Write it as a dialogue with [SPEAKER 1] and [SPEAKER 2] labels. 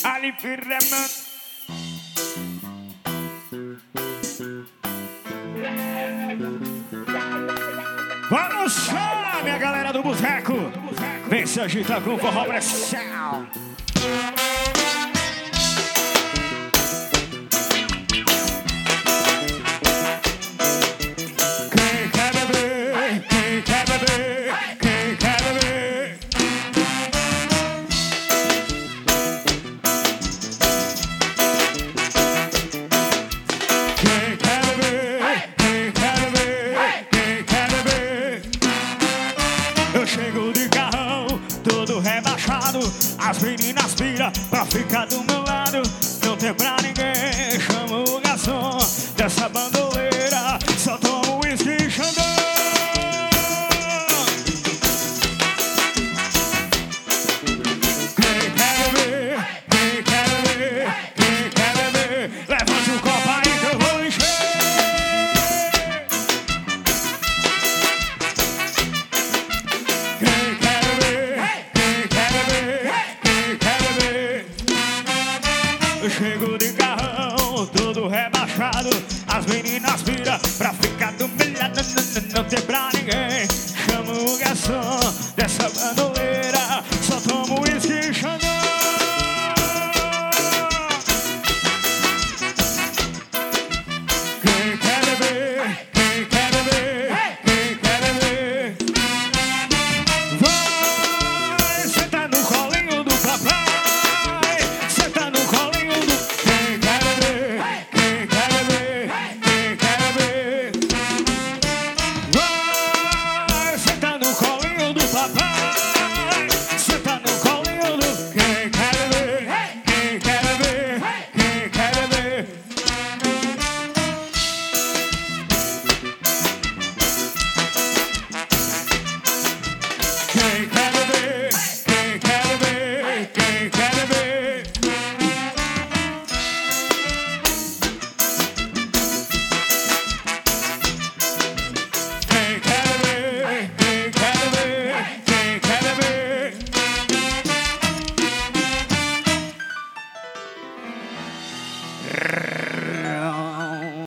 [SPEAKER 1] Ali firmando. Vamos lá, minha galera do boteco. Vem se agita com forró pressão. Quem quer beber? Quem quer beber? Quem quer beber? Quem quer beber? Quem quer beber? Quem quer beber? Eu chego de carrão, todo rebaixado. As meninas piram pra ficar do meu lado. Não tem pra ninguém, chamo o garçom dessa bandoleira. Só tomo uísque e xandão. Quem quer beber? Quem quer beber? Quem quer beber? Levante o copo aí que eu vou encher. Quem quer beber? Quem quer beber? Quem quer beber? Eu chego de carrão, todo rebaixado. As meninas viram pra ficar do meu lado. Não tem pra ninguém, chamo o garçom dessa bandoleira.